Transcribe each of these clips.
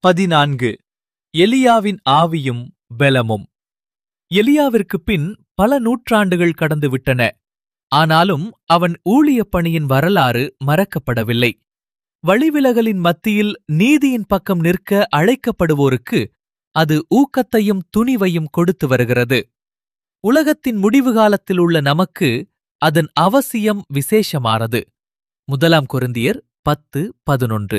14. எலியாவின் ஆவியும் பெலமும். எலியாவிற்குப் பின் பல நூற்றாண்டுகள் கடந்துவிட்டன. ஆனாலும் அவன் ஊழியப் பணியின் வரலாறு மறக்கப்படவில்லை. வழிவிலகலின் மத்தியில் நீதியின் பக்கம் நிற்க அழைக்கப்படுவோருக்கு அது ஊக்கத்தையும் துணிவையும் கொடுத்து வருகிறது. உலகத்தின் முடிவு காலத்தில் உள்ள நமக்கு அதன் அவசியம் விசேஷமானது. 1 கொரிந்தியர் 10:11.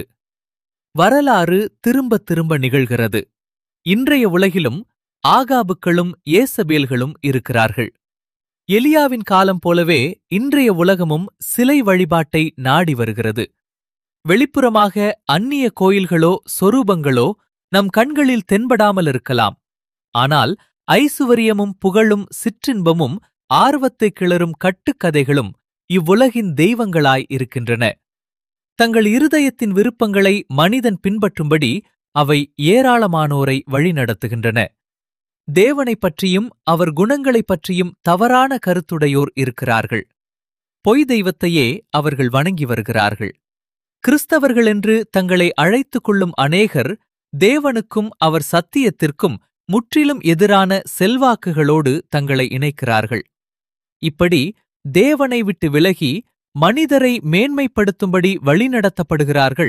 வரலாறு திரும்ப திரும்ப நிகழ்கிறது. இன்றைய உலகிலும் ஆகாபுக்களும் ஏசபேல்களும் இருக்கிறார்கள். எலியாவின் காலம் போலவே இன்றைய உலகமும் சிலை வழிபாட்டை நாடி வருகிறது. வெளிப்புறமாக அந்நிய கோயில்களோ சொரூபங்களோ நம் கண்களில் தென்படாமல் இருக்கலாம். ஆனால் ஐசுவரியமும் புகழும் சிற்றின்பமும் ஆர்வத்தை கிளறும் கட்டுக்கதைகளும் இவ்வுலகின் தெய்வங்களாய் இருக்கின்றன. தங்கள் இருதயத்தின் விருப்பங்களை மனிதன் பின்பற்றும்படி அவை ஏராளமானோரை வழிநடத்துகின்றன. தேவனைப் பற்றியும் அவர் குணங்களைப் பற்றியும் தவறான கருத்துடையோர் இருக்கிறார்கள். பொய் தெய்வத்தையே அவர்கள் வணங்கி வருகிறார்கள். கிறிஸ்தவர்கள் என்று தங்களை அழைத்துக் கொள்ளும் அநேகர் தேவனுக்கும் அவர் சத்தியத்திற்கும் முற்றிலும் எதிரான செல்வாக்குகளோடு தங்களை இணைக்கிறார்கள். இப்படி தேவனை விட்டு விலகி மனிதரை மேன்மைப்படுத்தும்படி வழிநடத்தப்படுகிறார்கள்.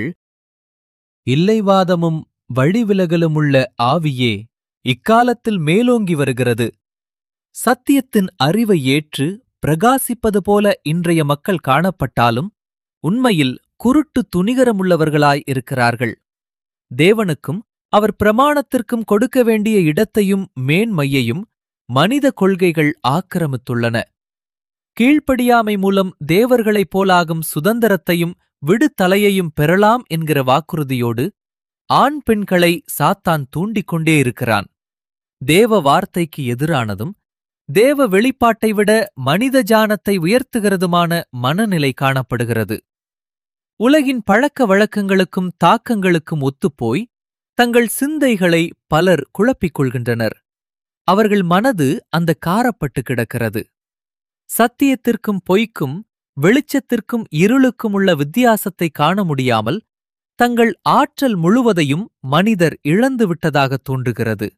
இல்லைவாதமும் வழிவிலகலுமுள்ள ஆவியே இக்காலத்தில் மேலோங்கி வருகிறது. சத்தியத்தின் அறிவை ஏற்று பிரகாசிப்பது போல இன்றைய மக்கள் காணப்பட்டாலும் உண்மையில் குருட்டு துணிகரமுள்ளவர்களாய் இருக்கிறார்கள். தேவனுக்கும் அவர் பிரமாணத்திற்கும் கொடுக்க வேண்டிய இடத்தையும் மேன்மையையும் மனித கொள்கைகள் ஆக்கிரமித்துள்ளன. கீழ்ப்படியாமை மூலம் தேவர்களைப் போலாகும் சுதந்திரத்தையும் விடுதலையையும் பெறலாம் என்கிற வாக்குறுதியோடு ஆண் பெண்களை சாத்தான் தூண்டிக்கொண்டே இருக்கிறான். தேவ வார்த்தைக்கு எதிரானதும் தேவ வெளிப்பாட்டை விட மனித ஜானத்தை உயர்த்துகிறதுமான மனநிலை காணப்படுகிறது. உலகின் பழக்க வழக்கங்களுக்கும் தாக்கங்களுக்கும் ஒத்துப்போய் தங்கள் சிந்தைகளை பலர் குழப்பிக் கொள்கின்றனர். அவர்கள் மனது அந்த காரப்பட்டு கிடக்கிறது. சத்தியத்திற்கும் பொய்க்கும் வெளிச்சத்திற்கும் இருளுக்கும் உள்ள வித்தியாசத்தை காண முடியாமல் தங்கள் ஆற்றல் முழுவதையும் மனிதர் இழந்துவிட்டதாக தோன்றுகிறது.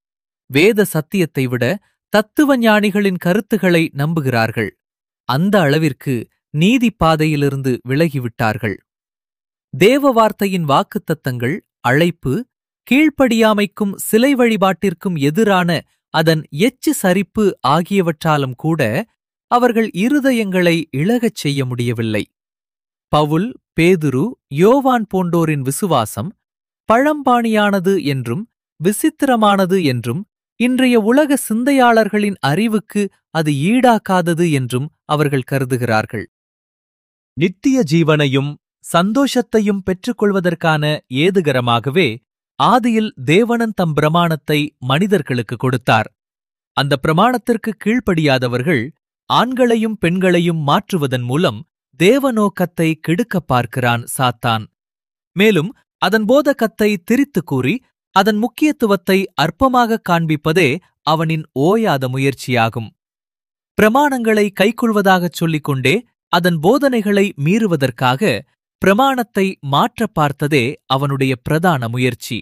வேத சத்தியத்தை விட தத்துவ ஞானிகளின் கருத்துக்களை நம்புகிறார்கள். அந்த அளவிற்கு நீதி பாதையிலிருந்து விலகிவிட்டார்கள். தேவ வார்த்தையின் வாக்குத்தத்தங்கள், அழைப்பு, கீழ்ப்படியாமைக்கும் சிலை வழிபாட்டிற்கும் எதிரான அதன் எச்சு சரிப்பு ஆகியவற்றாலும் கூட அவர்கள் இருதயங்களை இளகச் செய்ய முடியவில்லை. பவுல், பேதுரு, யோவான் போன்றோரின் விசுவாசம் பழம்பாணியானது என்றும் விசித்திரமானது என்றும் இன்றைய உலக சிந்தையாளர்களின் அறிவுக்கு அது ஈடாக்காதது என்றும் அவர்கள் கருதுகிறார்கள். நித்திய ஜீவனையும் சந்தோஷத்தையும் பெற்றுக்கொள்வதற்கான ஏதுகரமாகவே ஆதியில் தேவனன் தம் பிரமாணத்தை மனிதர்களுக்கு கொடுத்தார். அந்த பிரமாணத்திற்கு கீழ்ப்படியாதவர்கள் ஆண்களையும் பெண்களையும் மாற்றுவதன் மூலம் தேவநோக்கத்தை கெடுக்கப் பார்க்கிறான் சாத்தான். மேலும் அதன் போதகத்தை திரித்துக் கூறி அதன் முக்கியத்துவத்தை அற்பமாகக் காண்பிப்பதே அவனின் ஓயாத முயற்சியாகும். பிரமாணங்களை கைக்கொள்வதாகச் சொல்லிக் கொண்டே அதன் போதனைகளை மீறுவதற்காக பிரமாணத்தை மாற்றப் பார்த்ததே அவனுடைய பிரதான முயற்சி.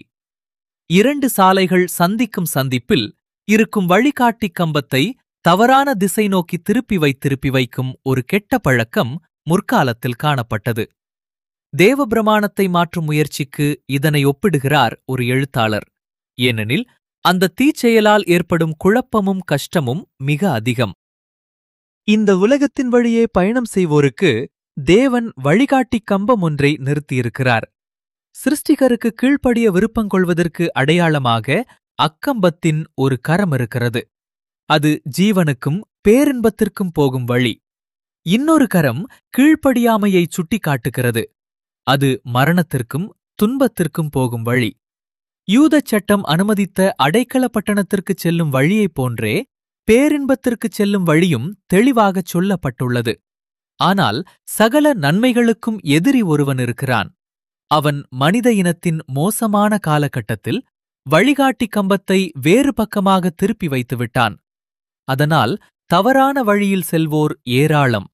2 சாலைகள் சந்திக்கும் சந்திப்பில் இருக்கும் வழிகாட்டி கம்பத்தை தவறான திசை நோக்கி திருப்பி வைக்கும் ஒரு கெட்ட பழக்கம் முற்காலத்தில் காணப்பட்டது. தேவ பிரமாணத்தை மாற்றும் முயற்சிக்கு இதனை ஒப்பிடுகிறார் ஒரு எழுத்தாளர். ஏனெனில் அந்த தீச்செயலால் ஏற்படும் குழப்பமும் கஷ்டமும் மிக அதிகம். இந்த உலகத்தின் வழியே பயணம் செய்வோருக்கு தேவன் வழிகாட்டி கம்பம் ஒன்றை நிறுத்தியிருக்கிறார். சிருஷ்டிகருக்கு கீழ்ப்படிய விருப்பங்கொள்வதற்கு அடையாளமாக அக்கம்பத்தின் ஒரு கரம் இருக்கிறது. அது ஜீவனுக்கும் பேரின்பத்திற்கும் போகும் வழி. இன்னொரு கரம் கீழ்ப்படியாமையை சுட்டிக்காட்டுகிறது. அது மரணத்திற்கும் துன்பத்திற்கும் போகும் வழி. யூதச் சட்டம் அனுமதித்த அடைக்கல பட்டணத்திற்குச் செல்லும் வழியைப் போன்றே பேரின்பத்திற்குச் செல்லும் வழியும் தெளிவாகச் சொல்லப்பட்டுள்ளது. ஆனால் சகல நன்மைகளுக்கும் எதிரி ஒருவன் இருக்கிறான். அவன் மனித இனத்தின் மோசமான காலகட்டத்தில் வழிகாட்டி கம்பத்தை வேறு பக்கமாக திருப்பி வைத்து விட்டான். அதனால் தவறான வழியில் செல்வோர் ஏராளம்.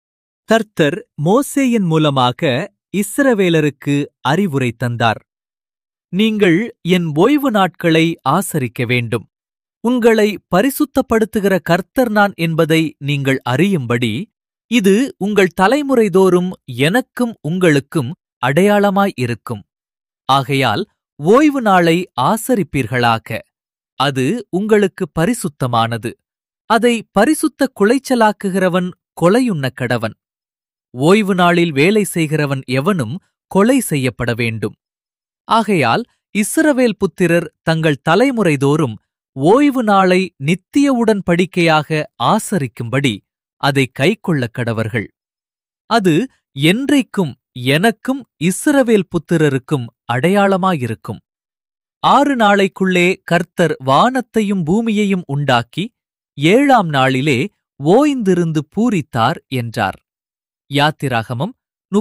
கர்த்தர் மோசேயின் மூலமாக இஸ்ரவேலருக்கு அறிவுரை தந்தார். நீங்கள் என் ஓய்வு நாட்களை ஆசரிக்க வேண்டும். உங்களை பரிசுத்தப்படுத்துகிற கர்த்தர் நான் என்பதை நீங்கள் அறியும்படி, இது உங்கள் தலைமுறைதோறும் எனக்கும் உங்களுக்கும் அடையாளமாய் இருக்கும். ஆகையால் ஓய்வு நாளை ஆசரிப்பீர்களாக. அது உங்களுக்கு பரிசுத்தமானது. அதை பரிசுத்த குலைச்சலாக்குகிறவன் கொலையுண்ணக் கடவன். ஓய்வு நாளில் வேலை செய்கிறவன் எவனும் கொலை செய்யப்பட வேண்டும். ஆகையால் இஸ்ரவேல் புத்திரர் தங்கள் தலைமுறைதோறும் ஓய்வு நாளை நித்திய உடன்படிக்கையாக ஆசரிக்கும்படி அதை கைக்கொள்ளக் கடவர்கள். அது என்றைக்கும் எனக்கும் இஸ்ரவேல் புத்திரருக்கும் அடையாளமாயிருக்கும். 6 நாளைக்குள்ளே கர்த்தர் வானத்தையும் பூமியையும் உண்டாக்கி 7ஆம் நாளிலே ஓய்ந்திருந்து பூரித்தார் என்றார். யாத்திராகமம்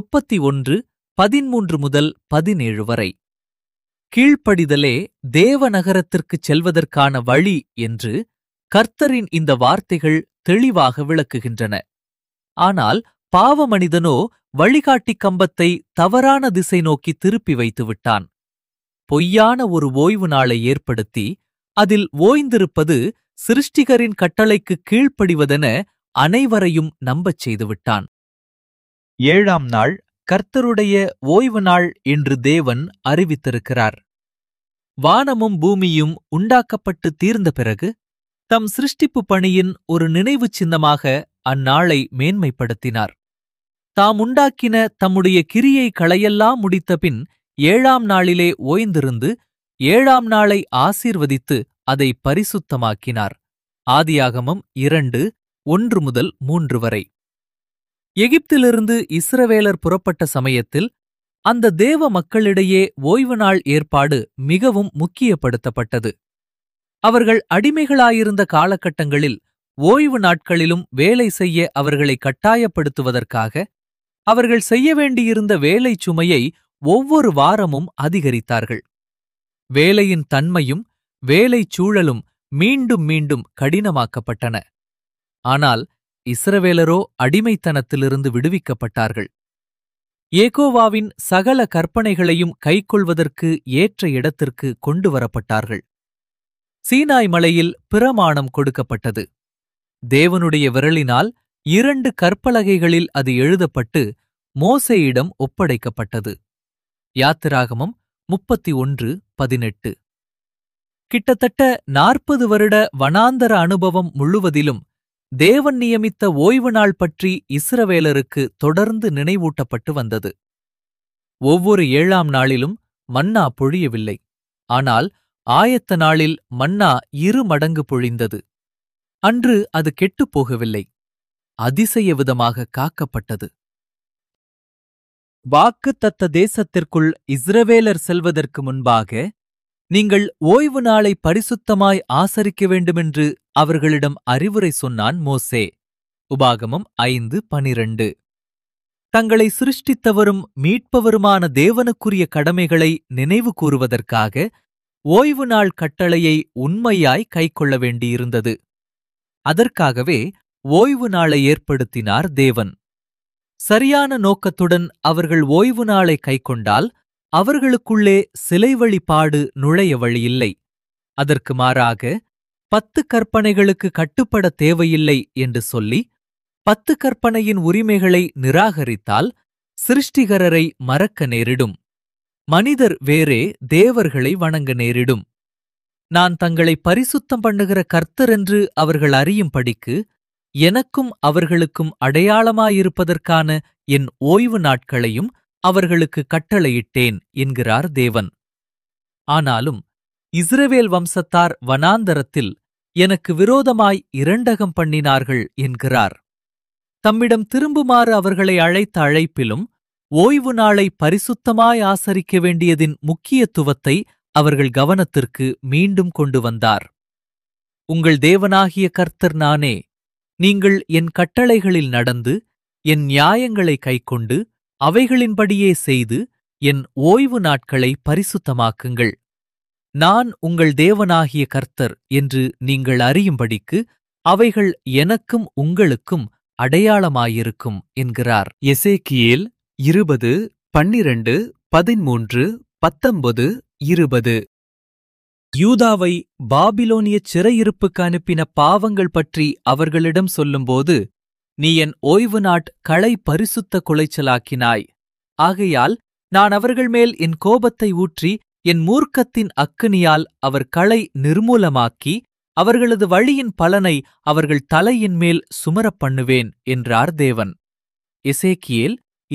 31:13 முதல் 17 வரை. கீழ்ப்படிதலே தேவநகரத்திற்குச் செல்வதற்கான வழி என்று கர்த்தரின் இந்த வார்த்தைகள் தெளிவாக விளக்குகின்றன. ஆனால் பாவ மனிதனோ வழிகாட்டிக் கம்பத்தை தவறான திசை நோக்கி திருப்பி வைத்து விட்டான். பொய்யான ஒரு ஓய்வு நாளை ஏற்படுத்தி அதில் ஓய்ந்திருப்பது சிருஷ்டிகரின் கட்டளைக்கு கீழ்ப்படிவதென அனைவரையும் நம்பச் செய்துவிட்டான். 7ஆம் நாள் கர்த்தருடைய ஓய்வு நாள் என்று தேவன் அறிவித்திருக்கிறார். வானமும் பூமியும் உண்டாக்கப்பட்டு தீர்ந்த பிறகு தம் சிருஷ்டிப்பு பணியின் ஒரு நினைவுச் சின்னமாக அந்நாளை மேன்மைப்படுத்தினார். தாம் உண்டாக்கின தம்முடைய கிரியை களையெல்லாம் முடித்தபின் 7ஆம் நாளிலே ஓய்ந்திருந்து 7ஆம் நாளை ஆசீர்வதித்து அதை பரிசுத்தமாக்கினார். ஆதியாகமம் 2:1 முதல் 3 வரை. எகிப்திலிருந்து இஸ்ரவேலர் புறப்பட்ட சமயத்தில் அந்த தேவ மக்களிடையே ஓய்வு நாள் ஏற்பாடு மிகவும் முக்கியப்படுத்தப்பட்டது. அவர்கள் அடிமைகளாயிருந்த காலகட்டங்களில் ஓய்வு நாட்களிலும் வேலை செய்ய அவர்களை கட்டாயப்படுத்துவதற்காக அவர்கள் செய்ய வேண்டியிருந்த வேலை சுமையை ஒவ்வொரு வாரமும் அதிகரித்தார்கள். வேலையின் தன்மையும் வேலைச் சூழலும் மீண்டும் மீண்டும் கடினமாக்கப்பட்டன. ஆனால் இஸ்ரவேலரோ அடிமைத்தனத்திலிருந்து விடுவிக்கப்பட்டார்கள். யெகோவாவின் சகல கற்பனைகளையும் கைக்கொள்வதற்கு ஏற்ற இடத்திற்கு கொண்டு வரப்பட்டார்கள். சீனாய் மலையில் பிரமாணம் கொடுக்கப்பட்டது. தேவனுடைய விரலினால் 2 கற்பலகைகளில் அது எழுதப்பட்டு மோசேயிடம் ஒப்படைக்கப்பட்டது. யாத்திராகமம் 31:18. கிட்டத்தட்ட 40 வருட வனாந்தர அனுபவம் முழுவதிலும் தேவன் நியமித்த ஓய்வு நாள் பற்றி இஸ்ரவேலருக்கு தொடர்ந்து நினைவூட்டப்பட்டு வந்தது. ஒவ்வொரு 7ஆம் நாளிலும் மன்னா பொழியவில்லை. ஆனால் ஆயத்த நாளில் மன்னா 2 மடங்கு பொழிந்தது. அன்று அது கெட்டுப் போகவில்லை. அதிசய விதமாக காக்கப்பட்டது. வாக்குத்தத்த தேசத்திற்குள் இஸ்ரவேலர் செல்வதற்கு முன்பாக நீங்கள் ஓய்வு நாளை பரிசுத்தமாய் ஆசரிக்க வேண்டுமென்று அவர்களிடம் அறிவுரை சொன்னான் மோசே. உபாகமம் 5:12. தங்களை சிருஷ்டித்தவரும் மீட்பவருமான தேவனுக்குரிய கடமைகளை நினைவு கூறுவதற்காக ஓய்வு நாள் கட்டளையை உண்மையாய் கைக்கொள்ள வேண்டியிருந்தது. அதற்காகவே ஓய்வு நாளை ஏற்படுத்தினார் தேவன். சரியான நோக்கத்துடன் அவர்கள் ஓய்வு நாளை கைக்கொண்டால் அவர்களுக்குள்ளே சிலை வழிபாடு நுழைய வழியில்லை. அதற்கு மாறாக 10 கற்பனைகளுக்கு கட்டுப்பட தேவையில்லை என்று சொல்லி 10 கற்பனையின் உரிமைகளை நிராகரித்தால் சிருஷ்டிகரரை மறக்க நேரிடும். மனிதர் வேறே தேவர்களை வணங்க நேரிடும். நான் தங்களை பரிசுத்தம் பண்ணுகிற கர்த்தரென்று அவர்கள் அறியும்படிக்கு எனக்கும் அவர்களுக்கும் அடையாளமாயிருப்பதற்கான என் ஓய்வு நாட்களையும் அவர்களுக்கு கட்டளையிட்டேன் என்கிறார் தேவன். ஆனாலும் இஸ்ரவேல் வம்சத்தார் வனாந்தரத்தில் எனக்கு விரோதமாய் இரண்டகம் பண்ணினார்கள் என்கிறார். தம்மிடம் திரும்புமாறு அவர்களை அழைத்த அழைப்பிலும் ஓய்வு நாளை பரிசுத்தமாய் ஆசரிக்க வேண்டியதின் முக்கியத்துவத்தை அவர்கள் கவனத்திற்கு மீண்டும் கொண்டு வந்தார். உங்கள் தேவனாகிய கர்த்தர் நானே. நீங்கள் என் கட்டளைகளில் நடந்து என் நியாயங்களை கைக்கொண்டு அவைகளின்படியே செய்து என் ஓய்வு நாட்களை பரிசுத்தமாக்குங்கள். நான் உங்கள் தேவனாகிய கர்த்தர் என்று நீங்கள் அறியும்படிக்கு அவைகள் எனக்கும் உங்களுக்கும் அடையாளமாயிருக்கும் என்கிறார். எசேக்கியேல் 20:12, 13, 19, 20. யூதாவை பாபிலோனியச் சிறையிருப்புக்கு அனுப்பின பாவங்கள் பற்றி அவர்களிடம் சொல்லும்போது, நீ என் ஓய்வு களை பரிசுத்த குலைச்சலாக்கினாய். ஆகையால் நான் அவர்கள் மேல் என் கோபத்தை ஊற்றி என் மூர்க்கத்தின் அக்கினியால் அவர் களை நிர்மூலமாக்கி அவர்களது வழியின் பலனை அவர்கள் தலையின் மேல் சுமரப் பண்ணுவேன் என்றார் தேவன். எசேக்கியேல்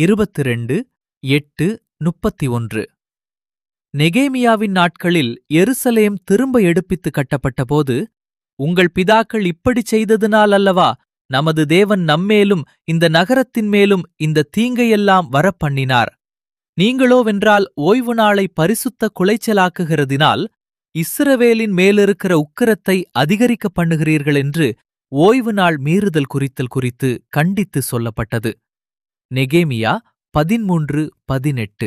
22:8-31. நெகேமியாவின் நாட்களில் எருசலேம் திரும்ப எடுப்பித்து கட்டப்பட்டபோது, உங்கள் பிதாக்கள் இப்படிச் செய்ததினால் அல்லவா நமது தேவன் நம்மேலும் இந்த நகரத்தின் மேலும் இந்த தீங்கையெல்லாம் வரப்பண்ணினார். நீங்களோவென்றால் ஓய்வு நாளை பரிசுத்த குலைச்சலாக்குகிறதினால் இஸ்ரவேலின் மேலிருக்கிற உக்கிரத்தை அதிகரிக்க பண்ணுகிறீர்கள் என்று ஓய்வு நாள் மீறுதல் குறித்து கண்டித்து சொல்லப்பட்டது. நெகேமியா 13:18.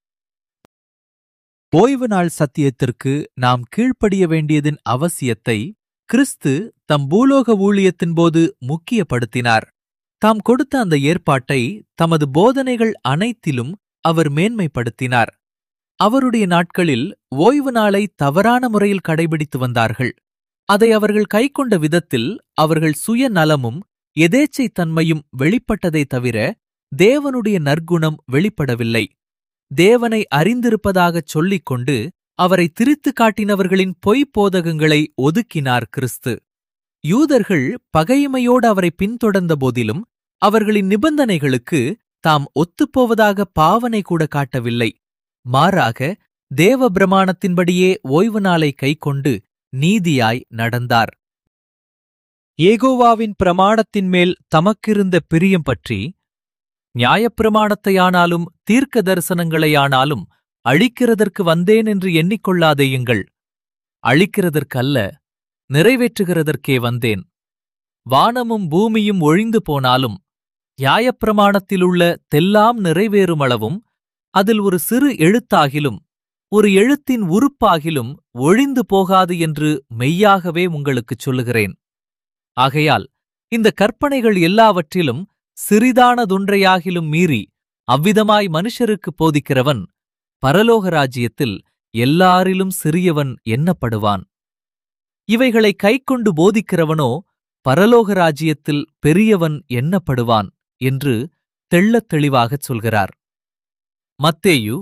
ஓய்வு நாள் சத்தியத்திற்கு நாம் கீழ்ப்படிய வேண்டியதின் அவசியத்தை கிறிஸ்து தம் பூலோக ஊழியத்தின்போது முக்கியப்படுத்தினார். தாம் கொடுத்த அந்த ஏற்பாட்டை தமது போதனைகள் அனைத்திலும் அவர் மேன்மைப்படுத்தினார். அவருடைய நாட்களில் ஓய்வு நாளை தவறான முறையில் கடைபிடித்து வந்தார்கள். அதை அவர்கள் கைக்கொண்ட விதத்தில் அவர்கள் சுயநலமும் எதேச்சைத்தன்மையும் வெளிப்பட்டதே தவிர தேவனுடைய நற்குணம் வெளிப்படவில்லை. தேவனை அறிந்திருப்பதாகச் சொல்லிக்கொண்டு அவரை திரித்து காட்டினவர்களின் பொய்ப் போதகங்களை ஒதுக்கினார் கிறிஸ்து. யூதர்கள் பகைமையோடு அவரை பின்தொடர்ந்த போதிலும் அவர்களின் நிபந்தனைகளுக்கு தாம் ஒத்துப்போவதாக பாவனை கூட காட்டவில்லை. மாறாக தேவ பிரமாணத்தின்படியே ஓய்வு நாளை கைக்கொண்டு நீதியாய் நடந்தார். யெகோவாவின் பிரமாணத்தின் மேல் தமக்கிருந்த பிரியம் பற்றி நியாயப்பிரமாணத்தையானாலும் தீர்க்க தரிசனங்களையானாலும் அழிக்கிறதற்கு வந்தேன் என்று எண்ணிக்கொள்ளாதேயுங்கள். அழிக்கிறதற்கல்ல, நிறைவேற்றுகிறதற்கே வந்தேன். வானமும் பூமியும் ஒழிந்து போனாலும் நியாயப்பிரமாணத்திலுள்ள தெல்லாம் நிறைவேறுமளவும் அதில் ஒரு சிறு எழுத்தாகிலும் ஒரு எழுத்தின் உறுப்பாகிலும் ஒழிந்து போகாது என்று மெய்யாகவே உங்களுக்குச் சொல்லுகிறேன். ஆகையால் இந்த கற்பனைகள் எல்லாவற்றிலும் சிறிதானதொன்றையாகிலும் மீறி அவ்விதமாய் மனுஷருக்கு போதிக்கிறவன் பரலோக ராஜ்யத்தில் எல்லாரிலும் சிறியவன் எண்ணப்படுவான். இவைகளை கைக்கொண்டு போதிக்கிறவனோ பரலோக ராஜ்யத்தில் பெரியவன் எண்ணப்படுவான் என்று தெள்ளத் தெளிவாகச் சொல்கிறார். மத்தேயு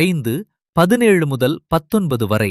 5:17-19 வரை.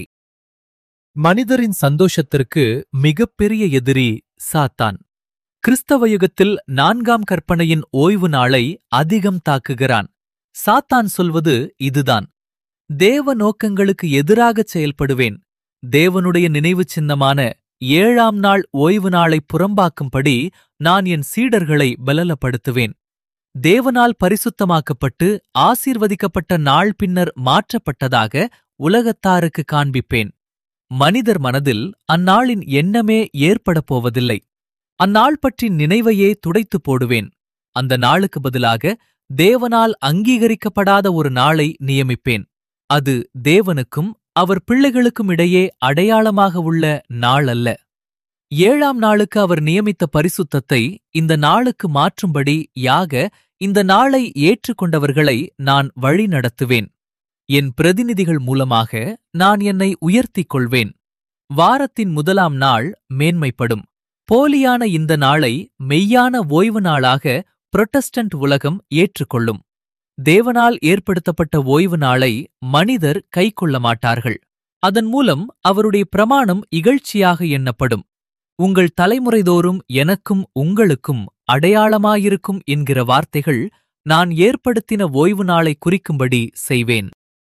மனிதரின் சந்தோஷத்திற்கு மிகப்பெரிய எதிரி சாத்தான். கிறிஸ்தவ யுகத்தில் 4ஆம் கற்பனையின் ஓய்வு நாளை அதிகம் தாக்குகிறான். சாத்தான் சொல்வது இதுதான்: தேவ நோக்கங்களுக்கு எதிராகச் செயல்படுவேன். தேவனுடைய நினைவு சின்னமான 7ஆம் நாள் ஓய்வு நாளை புறம்பாக்கும்படி நான் என் சீடர்களை பலலப்படுத்துவேன். தேவனால் பரிசுத்தமாக்கப்பட்டு ஆசீர்வதிக்கப்பட்ட நாள் பின்னர் மாற்றப்பட்டதாக உலகத்தாருக்கு காண்பிப்பேன். மனிதர் மனதில் அந்நாளின் எண்ணமே ஏற்படப் போவதில்லை. அந்நாள் பற்றி நினைவையே துடைத்துப் போடுவேன். அந்த நாளுக்கு பதிலாக தேவனால் அங்கீகரிக்கப்படாத ஒரு நாளை நியமிப்பேன். அது தேவனுக்கும் அவர் பிள்ளைகளுக்கும் இடையே அடையாளமாக உள்ள நாள் அல்ல. 7ஆம் நாளுக்கு அவர் நியமித்த பரிசுத்தத்தை இந்த நாளுக்கு மாற்றும்படி இந்த நாளை ஏற்றுக்கொண்டவர்களை நான் வழி நடத்துவேன். என் பிரதிநிதிகள் மூலமாக நான் என்னை உயர்த்திக் கொள்வேன். வாரத்தின் முதலாம் நாள் மேன்மைப்படும். போலியான இந்த நாளை மெய்யான ஓய்வு நாளாக புரொட்டஸ்டன்ட் உலகம் ஏற்றுக்கொள்ளும். தேவனால் ஏற்படுத்தப்பட்ட ஓய்வு நாளை மனிதர் கைக்கொள்ள மாட்டார்கள். அதன் மூலம் அவருடைய பிரமாணம் இகழ்ச்சியாக எண்ணப்படும். உங்கள் தலைமுறைதோறும் எனக்கும் உங்களுக்கும் அடையாளமாயிருக்கும் என்கிற வார்த்தைகள் நான் ஏற்படுத்தின ஓய்வு நாளை குறிக்கும்படி செய்வேன்.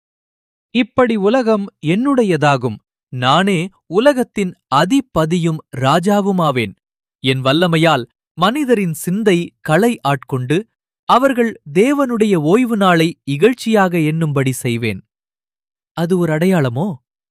இப்படி உலகம் என்னுடையதாகும். நானே உலகத்தின் அதிபதியும் ராஜாவுமாவேன். என் வல்லமையால் மனிதரின் சிந்தை களை ஆட்கொண்டு அவர்கள் தேவனுடைய ஓய்வு நாளை இகழ்ச்சியாக எண்ணும்படி செய்வேன். அது ஒரு அடையாளமோ?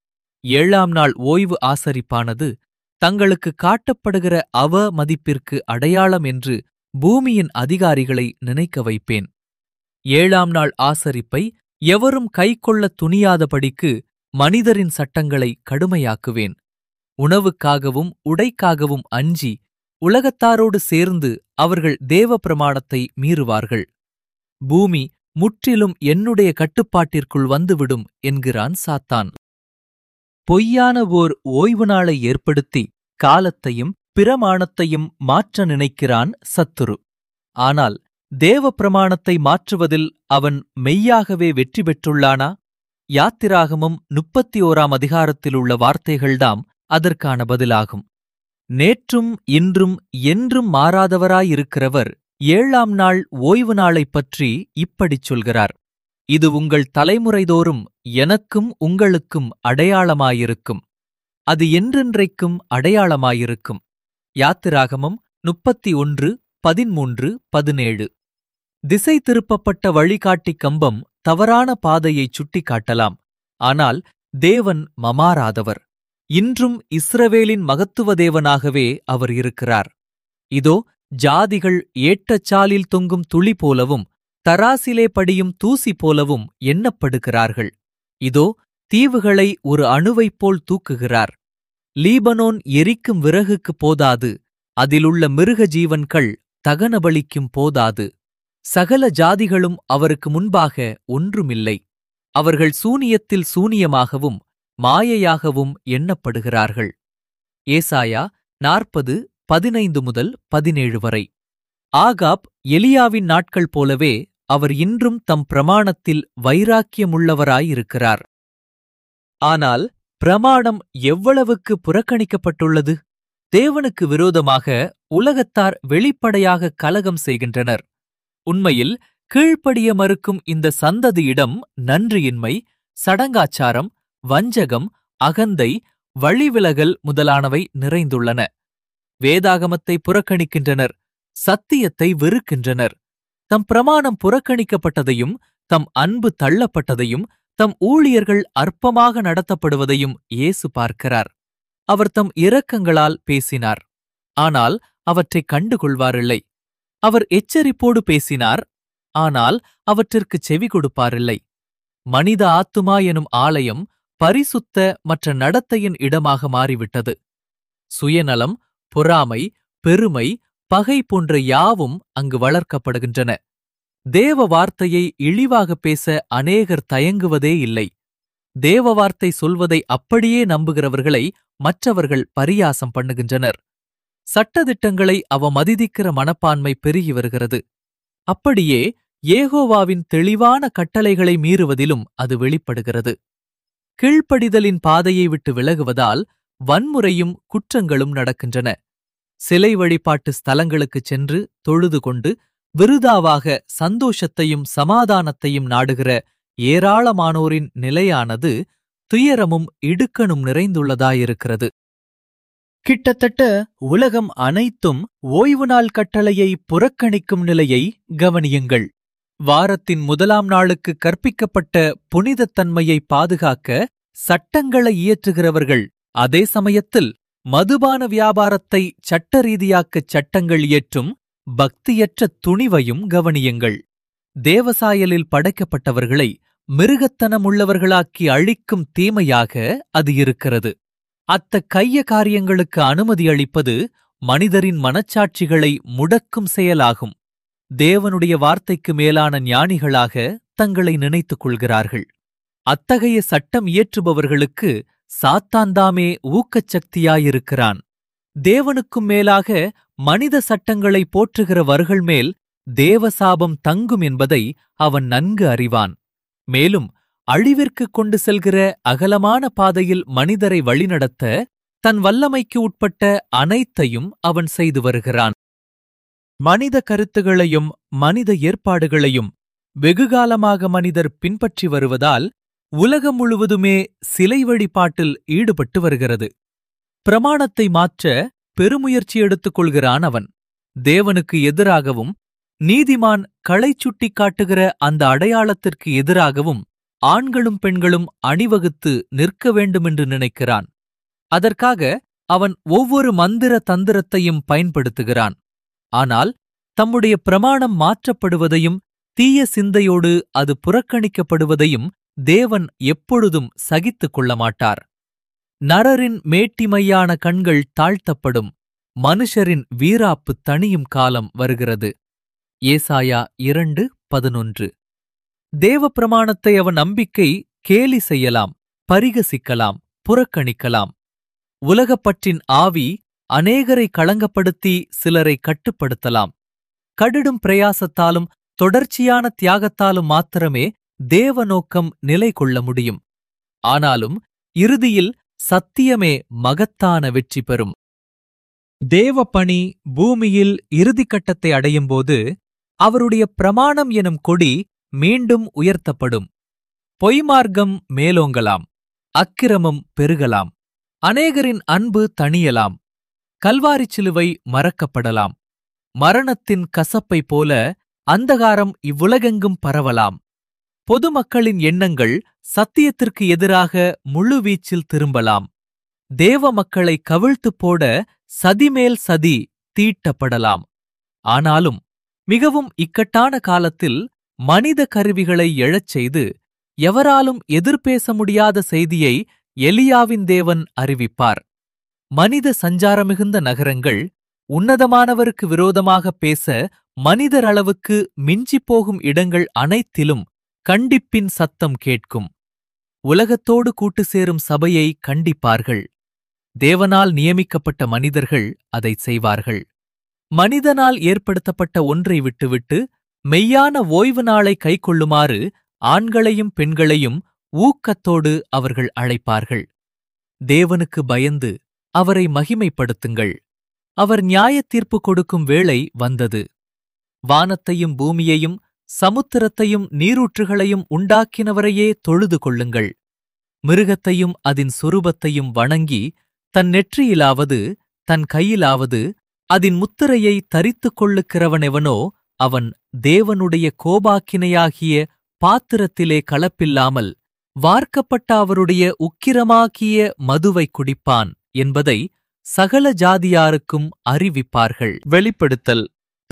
7ஆம் நாள் ஓய்வு ஆசரிப்பானது தங்களுக்கு காட்டப்படுகிற அவமதிப்பிற்கு அடையாளம் என்று பூமியின் அதிகாரிகளை நினைக்க வைப்பேன். 7ஆம் நாள் ஆசரிப்பை எவரும் கைக்கொள்ளத் துணியாதபடிக்கு மனிதரின் சட்டங்களை கடுமையாக்குவேன். உணவுக்காகவும் உடைக்காகவும் அஞ்சி உலகத்தாரோடு சேர்ந்து அவர்கள் தேவ பிரமாணத்தை மீறுவார்கள். பூமி முற்றிலும் என்னுடைய கட்டுப்பாட்டிற்குள் வந்துவிடும் என்கிறான் சாத்தான். பொய்யான ஓர் ஓய்வு நாளை ஏற்படுத்தி காலத்தையும் பிரமாணத்தையும் மாற்ற நினைக்கிறான் சத்துரு. ஆனால் தேவ பிரமாணத்தை மாற்றுவதில் அவன் மெய்யாகவே வெற்றி பெற்றுள்ளானா? யாத்திராகமம் 31ஆம் அதிகாரத்திலுள்ள வார்த்தைகள்தாம் அதற்கான பதிலாகும். நேற்றும் இன்றும் என்றும் மாறாதவராயிருக்கிறவர் 7ஆம் நாள் ஓய்வு நாளைப் பற்றி இப்படிச் சொல்கிறார்: இது உங்கள் தலைமுறைதோறும் எனக்கும் உங்களுக்கும் அடையாளமாயிருக்கும், அது என்றென்றைக்கும் அடையாளமாயிருக்கும். யாத்திராகமம் 31:13-17. திசை திருப்பப்பட்ட வழிகாட்டி கம்பம் தவறான பாதையைச் சுட்டிக்காட்டலாம். ஆனால் தேவன் மமாராதவர். இன்றும் இஸ்ரவேலின் மகத்துவ தேவனாகவே அவர் இருக்கிறார். இதோ ஜாதிகள் ஏற்றச்சாலில் தொங்கும் துளி போலவும் தராசிலே படியும் தூசி போலவும் எண்ணப்படுகிறார்கள். இதோ தீவுகளை ஒரு அணுவைப் போல் தூக்குகிறார். லீபனோன் எரிக்கும் விறகுக்கு போதாது, அதிலுள்ள மிருக ஜீவன்கள் தகனபலிக்கும் போதாது. சகல ஜாதிகளும் அவருக்கு முன்பாக ஒன்றுமில்லை. அவர்கள் சூனியத்தில் சூனியமாகவும் மாயையாகவும் எண்ணப்படுகிறார்கள். ஏசாயா 40:15-17 வரை. ஆகாப் எலியாவின் நாட்கள் போலவே அவர் இன்றும் தம் பிரமாணத்தில் வைராக்கியமுள்ளவராயிருக்கிறார். ஆனால் பிரமாணம் எவ்வளவுக்கு புறக்கணிக்கப்பட்டுள்ளது? தேவனுக்கு விரோதமாக உலகத்தார் வெளிப்படையாக கலகம் செய்கின்றனர். உண்மையில் கீழ்ப்படிய மறுக்கும் இந்த சந்ததியிடம் நன்றியின்மை, சடங்காச்சாரம், வஞ்சகம், அகந்தை, வழிவிலகல் முதலானவை நிறைந்துள்ளன. வேதாகமத்தை புறக்கணிக்கின்றனர், சத்தியத்தை வெறுக்கின்றனர். தம் பிரமாணம் புறக்கணிக்கப்பட்டதையும், தம் அன்பு தள்ளப்பட்டதையும், தம் ஊழியர்கள் அற்பமாக நடத்தப்படுவதையும் இயேசு பார்க்கிறார். அவர் தம் இரக்கங்களால் பேசினார், ஆனால் அவற்றைக் கண்டுகொள்வாரில்லை. அவர் எச்சரிப்போடு பேசினார், ஆனால் அவற்றிற்குச் செவி கொடுப்பாரில்லை. மனித ஆத்துமா எனும் ஆலயம் பரிசுத்த மற்ற நடத்தையின் இடமாக மாறிவிட்டது. சுயநலம், பொறாமை, பெருமை, பகை போன்ற யாவும் அங்கு வளர்க்கப்படுகின்றன. தேவ வார்த்தையை இழிவாகப் பேச அநேகர் தயங்குவதே இல்லை. தேவ வார்த்தை சொல்வதை அப்படியே நம்புகிறவர்களை மற்றவர்கள் பரியாசம் பண்ணுகின்றனர். சட்டதிட்டங்களை அவமதிக்கிற மனப்பான்மை பெருகி வருகிறது. அப்படியே யெகோவாவின் தெளிவான கட்டளைகளை மீறுவதிலும் அது வெளிப்படுகிறது. கீழ்ப்படிதலின் பாதையை விட்டு விலகுவதால் வன்முறையும் குற்றங்களும் நடக்கின்றன. சிலை வழிபாட்டு ஸ்தலங்களுக்குச் சென்று தொழுது கொண்டு விருதாவாக சந்தோஷத்தையும் சமாதானத்தையும் நாடுகிற ஏராளமானோரின் நிலையானது துயரமும் இடுக்கணும் நிறைந்துள்ளதாயிருக்கிறது. கிட்டத்தட்ட உலகம் அனைத்தும் ஓய்வு நாள் கட்டளையை புறக்கணிக்கும் நிலையை கவனியுங்கள். வாரத்தின் முதலாம் நாளுக்கு கற்பிக்கப்பட்ட புனிதத்தன்மையை பாதுகாக்க சட்டங்களை இயற்றுகிறவர்கள் அதே சமயத்தில் மதுபான வியாபாரத்தை சட்ட ரீதியாக்கச் சட்டங்கள் இயற்றும் பக்தியற்ற துணிவையும் கவனியுங்கள். தேவசாயலில் படைக்கப்பட்டவர்களை மிருகத்தனமுள்ளவர்களாக்கி அழிக்கும் தீமையாக அது இருக்கிறது. அத்தகைய காரியங்களுக்கு அனுமதி அளிப்பது மனிதரின் மனச்சாட்சிகளை முடக்கும் செயலாகும். தேவனுடைய வார்த்தைக்கு மேலான ஞானிகளாக தங்களை நினைத்துக் கொள்கிறார்கள். அத்தகைய சட்டம் இயற்றுபவர்களுக்கு சாத்தான்தாமே ஊக்கச்சக்தியாயிருக்கிறான். தேவனுக்கும் மேலாக மனித சட்டங்களை போற்றுகிறவர்கள் மேல் தேவசாபம் தங்கும் என்பதை அவன் நன்கு அறிவான். மேலும் அழிவிற்கு கொண்டு செல்கிற அகலமான பாதையில் மனிதரை வழிநடத்த தன் வல்லமைக்கு உட்பட்ட அனைத்தையும் அவன் செய்து வருகிறான். மனித கருத்துகளையும் மனித ஏற்பாடுகளையும் வெகுகாலமாக மனிதர் பின்பற்றி வருவதால் உலகம் முழுவதுமே சிலை வழிபாட்டில் ஈடுபட்டு வருகிறது. பிரமாணத்தை மாற்ற பெருமுயற்சி எடுத்துக் கொள்கிறான் அவன். தேவனுக்கு எதிராகவும் நீதிமான் களை சுட்டிக் காட்டுகிற அந்த அடையாளத்திற்கு எதிராகவும் ஆண்களும் பெண்களும் அணிவகுத்து நிற்க வேண்டுமென்று நினைக்கிறான். அதற்காக அவன் ஒவ்வொரு மந்திர தந்திரத்தையும் பயன்படுத்துகிறான். ஆனால் தம்முடைய பிரமாணம் மாற்றப்படுவதையும் தீய சிந்தையோடு அது புறக்கணிக்கப்படுவதையும் தேவன் எப்பொழுதும் சகித்துக் கொள்ள மாட்டார். நரரின் மேட்டிமையான கண்கள் தாழ்த்தப்படும், மனுஷரின் வீராப்பு தணியும் காலம் வருகிறது. ஏசாயா 2:11. தேவ பிரமாணத்தை அவன் நம்பிக்கை கேலி செய்யலாம், பரிகசிக்கலாம், புறக்கணிக்கலாம். உலகப்பற்றின் ஆவி அநேகரை களங்கப்படுத்தி சிலரை கட்டுப்படுத்தலாம். கடிடும் பிரயாசத்தாலும் தொடர்ச்சியான தியாகத்தாலும் மாத்திரமே தேவ நோக்கம் நிலை கொள்ள முடியும். ஆனாலும் இறுதியில் சத்தியமே மகத்தான வெற்றி பெறும். தேவ பணி பூமியில் இறுதிக்கட்டத்தை அடையும்போது அவருடைய பிரமாணம் எனும் கொடி மீண்டும் உயர்த்தப்படும். பொய்மார்க்கம் மேலோங்கலாம், அக்கிரமம் பெருகலாம், அநேகரின் அன்பு தணியலாம், கல்வாரிச் சிலுவை மறக்கப்படலாம், மரணத்தின் கசப்பை போல அந்தகாரம் இவ்வுலகெங்கும் பரவலாம். பொதுமக்களின் எண்ணங்கள் சத்தியத்திற்கு எதிராக முழுவீச்சில் திரும்பலாம். தேவ மக்களை கவிழ்த்துப் போட சதிமேல் சதி தீட்டப்படலாம். ஆனாலும் மிகவும் இக்கட்டான காலத்தில் மனித கருவிகளை எழச் செய்து எவராலும் எதிர்பேச முடியாத செய்தியை எலியாவின் தேவன் அறிவிப்பார். மனித சஞ்சாரமிகுந்த நகரங்கள் உன்னதமானவருக்கு விரோதமாக பேச மனிதர் அளவுக்கு மிஞ்சிப் போகும் இடங்கள் அனைத்திலும் கண்டிப்பின் சத்தம் கேட்கும். உலகத்தோடு கூட்டு சேரும் சபையை கண்டிப்பார்கள். தேவனால் நியமிக்கப்பட்ட மனிதர்கள் அதைச் செய்வார்கள். மனிதனால் ஏற்படுத்தப்பட்ட ஒன்றை விட்டுவிட்டு மெய்யான ஓய்வு நாளை கைக்கொள்ளுமாறு ஆண்களையும் பெண்களையும் ஊக்கத்தோடு அவர்கள் அழைப்பார்கள். தேவனுக்கு பயந்து அவரை மகிமைப்படுத்துங்கள். அவர் நியாயத்தீர்ப்பு கொடுக்கும் வேளை வந்தது. வானத்தையும் பூமியையும் சமுத்திரத்தையும் நீரூற்றுகளையும் உண்டாக்கினவரையே தொழுது கொள்ளுங்கள். மிருகத்தையும் அதின் சொரூபத்தையும் வணங்கி தன் நெற்றியிலாவது தன் கையிலாவது அதின் முத்திரையை தரித்துக் கொள்ளுகிறவனெவனோ அவன் தேவனுடைய கோபாக்கினையாகிய பாத்திரத்திலே கலப்பில்லாமல் வார்க்கப்பட்ட அவருடைய உக்கிரமாக்கிய மதுவை குடிப்பான் என்பதை சகல ஜாதியாருக்கும் அறிவிப்பார்கள். வெளிப்படுத்தல்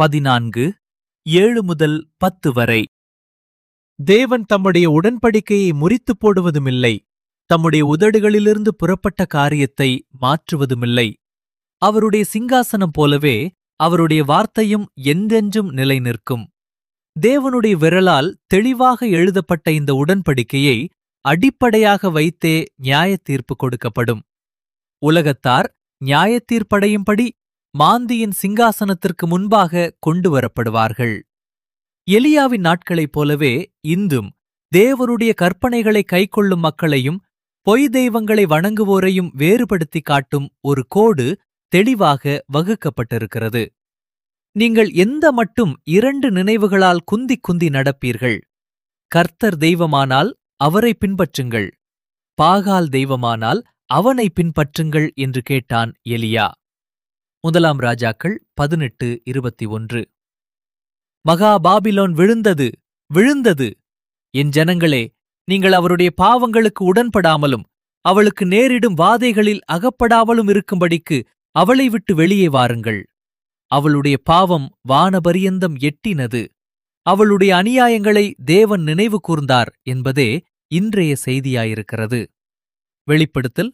14:7-10 வரை. தேவன் தம்முடைய உடன்படிக்கையை முறித்துப் போடுவதுமில்லை, தம்முடைய உதடுகளிலிருந்து புறப்பட்ட காரியத்தை மாற்றுவதுமில்லை. அவருடைய சிங்காசனம் போலவே அவருடைய வார்த்தையும் என்றென்றும் நிலை நிற்கும். தேவனுடைய விரலால் தெளிவாக எழுதப்பட்ட இந்த உடன்படிக்கையை அடிப்படையாக வைத்தே நியாயத்தீர்ப்பு கொடுக்கப்படும். உலகத்தார் நியாயத்தீர்ப்படையும்படி மாந்தியின் சிங்காசனத்திற்கு முன்பாக கொண்டுவரப்படுவார்கள். எலியாவின் நாட்களைப் போலவே இன்றும் தேவனுடைய கற்பனைகளை கைக்கொள்ளும் மக்களையும் பொய் தெய்வங்களை வணங்குவோரையும் வேறுபடுத்தி காட்டும் ஒரு கோடு தெளிவாக வகுக்கப்பட்டிருக்கிறது. நீங்கள் எந்த மட்டும் 2 நினைவுகளால் குந்தி குந்தி நடப்பீர்கள்? கர்த்தர் தெய்வமானால் அவரை பின்பற்றுங்கள், பாகால் தெய்வமானால் அவனை பின்பற்றுங்கள் என்று கேட்டான் எலியா. 1 ராஜாக்கள் 18:21. மகா பாபிலோன் விழுந்தது, விழுந்தது! என் ஜனங்களே, நீங்கள் அவருடைய பாவங்களுக்கு உடன்படாமலும் அவளுக்கு நேரிடும் வாதைகளில் அகப்படாமலும் இருக்கும்படிக்கு அவளை விட்டு வெளியே வாருங்கள். அவளுடைய பாவம் வானபரியந்தம் எட்டினது. அவளுடைய அநியாயங்களை தேவன் நினைவு கூர்ந்தார் என்பதே இன்றைய செய்தியாயிருக்கிறது. வெளிப்படுத்தல்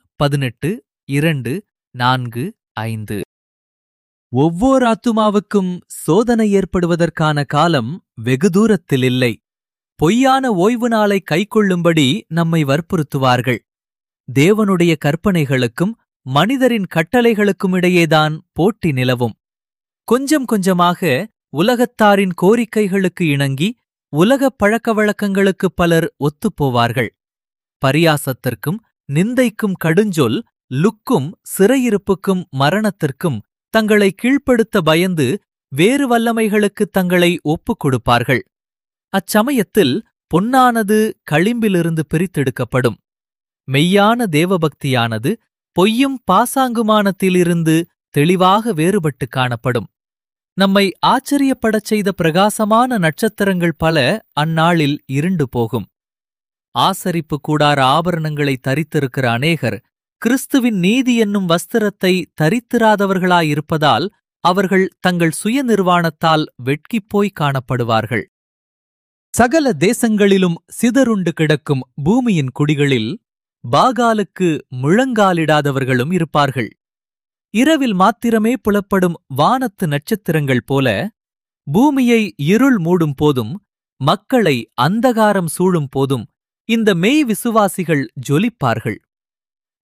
18:2-4-5. ஒவ்வொரு ஆத்துமாவுக்கும் சோதனை ஏற்படுவதற்கான காலம் வெகு தூரத்தில் இல்லை. பொய்யான ஓய்வு நாளை கைக்கொள்ளும்படி நம்மை வற்புறுத்துவார்கள். தேவனுடைய கற்பனைகளுக்கும் மனிதரின் கட்டளைகளுக்கும் இடையேதான் போட்டி நிலவும். கொஞ்சம் கொஞ்சமாக உலகத்தாரின் கோரிக்கைகளுக்கு இணங்கி உலகப் பழக்க வழக்கங்களுக்கு பலர் ஒத்துப்போவார்கள். பரியாசத்திற்கும் நிந்தைக்கும் கடுஞ்சொல், லுக்கும் சிறையிருப்புக்கும் மரணத்திற்கும் தங்களை கீழ்ப்படுத்த பயந்து வேறு வல்லமைகளுக்குத் தங்களை ஒப்புக் கொடுப்பார்கள். அச்சமயத்தில் பொன்னானது களிம்பிலிருந்து பிரித்தெடுக்கப்படும். மெய்யான தேவபக்தியானது பொய்யும் பாசாங்குமானத்திலிருந்து தெளிவாக வேறுபட்டு காணப்படும். நம்மை ஆச்சரியப்படச் செய்த பிரகாசமான நட்சத்திரங்கள் பல அந்நாளில் இருண்டு போகும். ஆசரிப்பு கூடார ஆபரணங்களை தரித்திருக்கிற அநேகர் கிறிஸ்துவின் நீதி என்னும் வஸ்திரத்தை தரித்திராதவர்களாயிருப்பதால் அவர்கள் தங்கள் சுய நிர்வாணத்தால் வெட்கிப்போய் காணப்படுவார்கள். சகல தேசங்களிலும் சிதறுண்டு கிடக்கும் பூமியின் குடிகளில் பாகாலுக்கு முழங்காலிடாதவர்களும் இருப்பார்கள். இரவில் மாத்திரமே புலப்படும் வானத்து நட்சத்திரங்கள் போல பூமியை இருள் மூடும் போதும் மக்களை அந்தகாரம் சூழும் போதும் இந்த மெய் விசுவாசிகள் ஜொலிப்பார்கள்.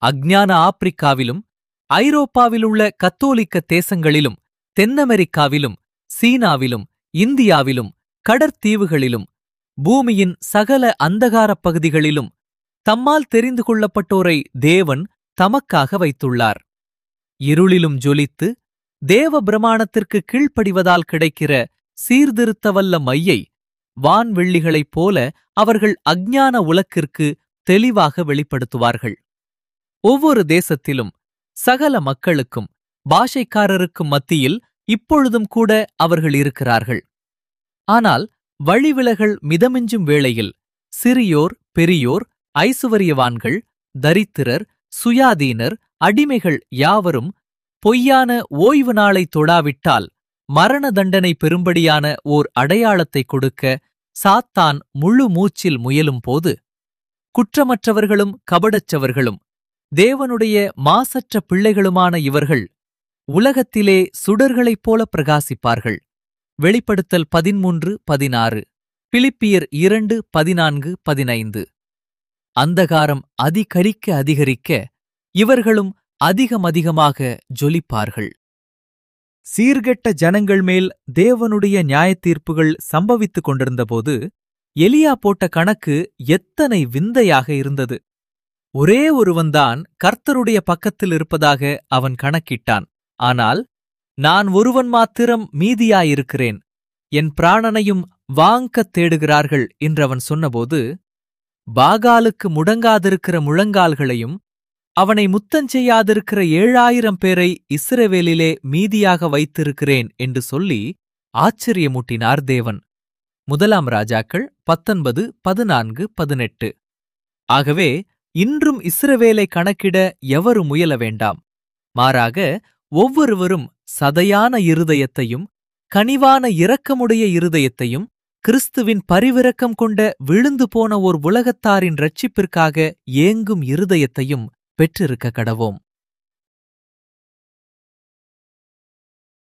அஞ்ஞான ஆப்பிரிக்காவிலும், ஐரோப்பாவிலுள்ள கத்தோலிக்க தேசங்களிலும், தென்னமெரிக்காவிலும், சீனாவிலும், இந்தியாவிலும், கடற்தீவுகளிலும், பூமியின் சகல அந்தகாரப் பகுதிகளிலும் தம்மால் தெரிந்து கொள்ளப்பட்டோரை தேவன் தமக்காக வைத்துள்ளார். இருளிலும் ஜொலித்து தேவ பிரமாணத்திற்கு கீழ்ப்படிவதால் கிடைக்கிற சீர்திருத்தவல்ல மையை வான்வெள்ளிகளைப் போல அவர்கள் அஞ்ஞான உலகிற்கு தெளிவாக வெளிப்படுத்துவார்கள். ஒவ்வொரு தேசத்திலும் சகல மக்களுக்கும் பாஷைக்காரருக்கும் மத்தியில் இப்பொழுதும் கூட அவர்கள் இருக்கிறார்கள். ஆனால் வழிவிலகல் மிதமிஞ்சும் வேளையில் சிறியோர், பெரியோர், ஐசுவரியவான்கள், தரித்திரர், சுயாதீனர், அடிமைகள் யாவரும் பொய்யான ஓய்வு நாளை தொடாவிட்டால் மரண தண்டனை பெறும்படியான ஓர் அடையாளத்தை கொடுக்க சாத்தான் முழு மூச்சில் முயலும் போது, குற்றமற்றவர்களும் கபடற்றவர்களும் தேவனுடைய மாசற்ற பிள்ளைகளுமான இவர்கள் உலகத்திலே சுடர்களைப் போல பிரகாசிப்பார்கள். வெளிப்படுத்தல் 13:16, பிலிப்பியர் 2:14-15. அந்தகாரம் அதிகரிக்க அதிகரிக்க இவர்களும் அதிகமாக ஜொலிப்பார்கள். சீர்கெட்ட ஜனங்கள் மேல் தேவனுடைய நியாயத்தீர்ப்புகள் சம்பவித்துக் கொண்டிருந்தபோது எலியா போட்ட கணக்கு எத்தனை விந்தையாக இருந்தது! ஒரே ஒருவன்தான் கர்த்தருடைய பக்கத்தில் இருப்பதாக அவன் கணக்கிட்டான். ஆனால் நான் ஒருவன் மாத்திரம் மீதியாயிருக்கிறேன், என் பிராணனையும் வாங்கத் தேடுகிறார்கள் என்றவன் சொன்னபோது, பாகாலுக்கு முடங்காதிருக்கிற முழங்கால்களையும் அவனை முத்தஞ்செய்யாதிருக்கிற 7000 பேரை இஸ்ரவேலிலே மீதியாக வைத்திருக்கிறேன் என்று சொல்லி ஆச்சரியமூட்டினார் தேவன். 1 ராஜாக்கள் 19:14-18. ஆகவே இன்றும் இஸ்ரவேலை கணக்கிட எவரும் முயல வேண்டாம். மாறாக ஒவ்வொருவரும் சதையான இருதயத்தையும் கனிவான இரக்கமுடைய இருதயத்தையும் கிறிஸ்துவின் பரிவிரக்கம் கொண்ட விழுந்து போன ஓர் உலகத்தாரின் இரட்சிப்பிற்காக ஏங்கும் இருதயத்தையும் பெற்றிருக்க கடவோம்.